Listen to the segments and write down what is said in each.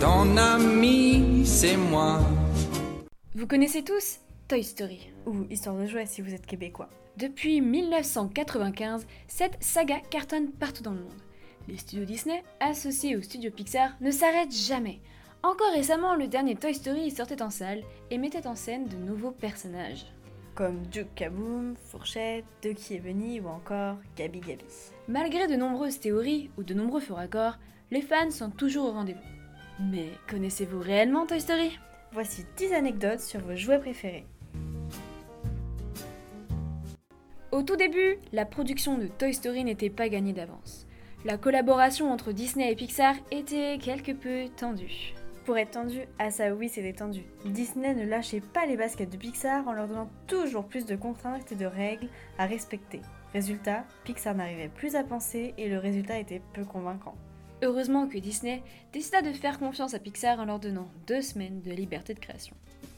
ton ami, c'est moi. Vous connaissez tous Toy Story, ou Histoire de jouets si vous êtes québécois. Depuis 1995, cette saga cartonne partout dans le monde. Les studios Disney, associés aux studios Pixar, ne s'arrêtent jamais. Encore récemment, le dernier Toy Story sortait en salle et mettait en scène de nouveaux personnages. Comme Duke Kaboom, Fourchette, Ducky et Bunny ou encore Gabi Gabi. Malgré de nombreuses théories ou de nombreux faux raccords, les fans sont toujours au rendez-vous. Mais connaissez-vous réellement Toy Story ? Voici 10 anecdotes sur vos jouets préférés. Au tout début, la production de Toy Story n'était pas gagnée d'avance. La collaboration entre Disney et Pixar était quelque peu tendue. Pour être tendu, ah ça oui c'était tendu. Disney ne lâchait pas les baskets de Pixar en leur donnant toujours plus de contraintes et de règles à respecter. Résultat, Pixar n'arrivait plus à penser et le résultat était peu convaincant. Heureusement que Disney décida de faire confiance à Pixar en leur donnant 2 semaines de liberté de création.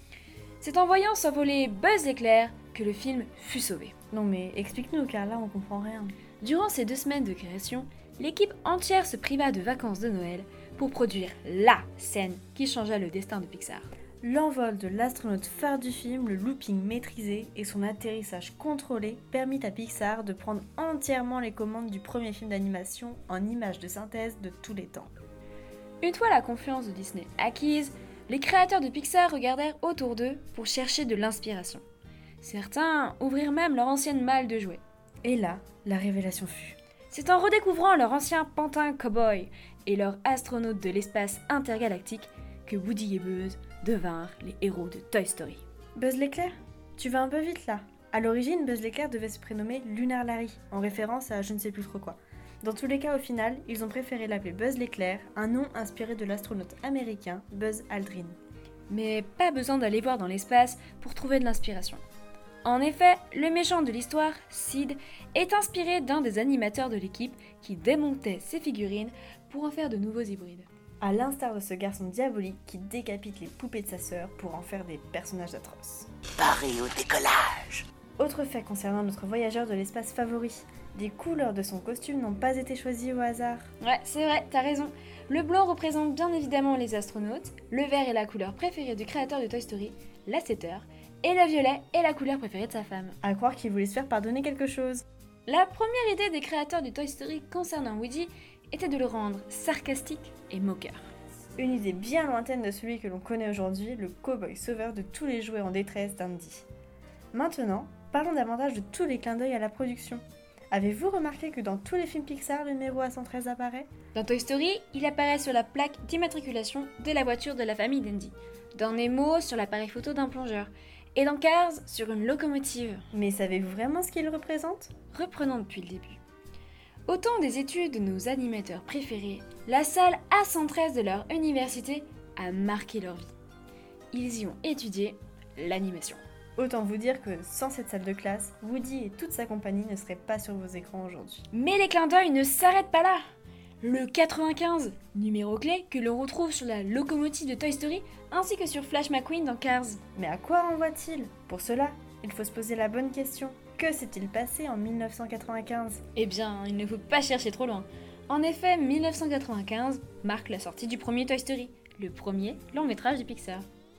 C'est en voyant s'envoler Buzz l'éclair que le film fut sauvé. Non mais explique-nous car là on comprend rien. Durant ces 2 semaines de création, l'équipe entière se priva de vacances de Noël pour produire LA scène qui changea le destin de Pixar. L'envol de l'astronaute phare du film, le looping maîtrisé et son atterrissage contrôlé permit à Pixar de prendre entièrement les commandes du premier film d'animation en images de synthèse de tous les temps. Une fois la confiance de Disney acquise, les créateurs de Pixar regardèrent autour d'eux pour chercher de l'inspiration. Certains ouvrirent même leur ancienne malle de jouets. Et là, la révélation fut. C'est en redécouvrant leur ancien pantin cow-boy et leur astronaute de l'espace intergalactique que Woody et Buzz devinrent les héros de Toy Story. Buzz l'éclair ? Tu vas un peu vite là. À l'origine, Buzz l'éclair devait se prénommer Lunar Larry, en référence à je ne sais plus trop quoi. Dans tous les cas, au final, ils ont préféré l'appeler Buzz l'éclair, un nom inspiré de l'astronaute américain Buzz Aldrin. Mais pas besoin d'aller voir dans l'espace pour trouver de l'inspiration. En effet, le méchant de l'histoire, Sid, est inspiré d'un des animateurs de l'équipe qui démontait ses figurines pour en faire de nouveaux hybrides. À l'instar de ce garçon diabolique qui décapite les poupées de sa sœur pour en faire des personnages atroces. Paris au décollage. Autre fait concernant notre voyageur de l'espace favori, les couleurs de son costume n'ont pas été choisies au hasard. Ouais, c'est vrai, t'as raison. Le blanc représente bien évidemment les astronautes, le vert est la couleur préférée du créateur de Toy Story, la 7 heures, et le violet est la couleur préférée de sa femme. À croire qu'il voulait se faire pardonner quelque chose. La première idée des créateurs de Toy Story concernant Woody était de le rendre sarcastique et moqueur. Une idée bien lointaine de celui que l'on connaît aujourd'hui, le cow-boy sauveur de tous les jouets en détresse d'Andy. Maintenant, parlons davantage de tous les clins d'œil à la production. Avez-vous remarqué que dans tous les films Pixar, le numéro A113 apparaît ? Dans Toy Story, il apparaît sur la plaque d'immatriculation de la voiture de la famille d'Andy. Dans Nemo, sur l'appareil photo d'un plongeur. Et dans Cars, sur une locomotive. Mais savez-vous vraiment ce qu'il représente ? Reprenons depuis le début. Au temps des études de nos animateurs préférés, la salle A113 de leur université a marqué leur vie. Ils y ont étudié l'animation. Autant vous dire que sans cette salle de classe, Woody et toute sa compagnie ne seraient pas sur vos écrans aujourd'hui. Mais les clins d'œil ne s'arrêtent pas là. Le 95, numéro clé que l'on retrouve sur la locomotive de Toy Story ainsi que sur Flash McQueen dans Cars. Mais à quoi renvoie-t-il ? Pour cela, il faut se poser la bonne question. Que s'est-il passé en 1995 ? Eh bien, il ne faut pas chercher trop loin. En effet, 1995 marque la sortie du premier Toy Story, le premier long métrage de Pixar.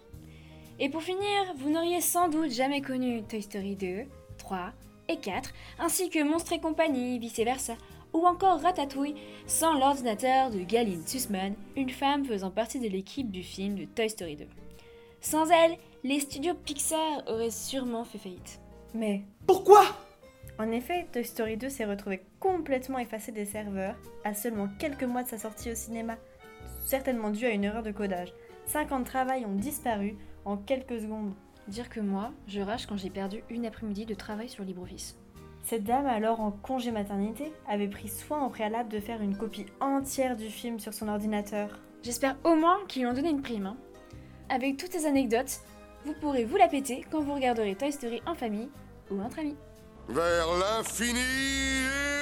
Et pour finir, vous n'auriez sans doute jamais connu Toy Story 2, 3 et 4, ainsi que Monstres et compagnie, vice versa, ou encore Ratatouille, sans l'ordinateur de Galine Sussman, une femme faisant partie de l'équipe du film de Toy Story 2. Sans elle, les studios Pixar auraient sûrement fait faillite. Mais Pourquoi ? en effet, Toy Story 2 s'est retrouvé complètement effacé des serveurs à seulement quelques mois de sa sortie au cinéma, certainement dû à une erreur de codage. 5 ans de travail ont disparu en quelques secondes. Dire que moi, je rage quand j'ai perdu une après-midi de travail sur LibreOffice. Cette dame, alors en congé maternité, avait pris soin au préalable de faire une copie entière du film sur son ordinateur. J'espère au moins qu'ils lui ont donné une prime. Hein. Avec toutes ces anecdotes, vous pourrez vous la péter quand vous regarderez Toy Story en famille ou entre amis. Vers l'infini et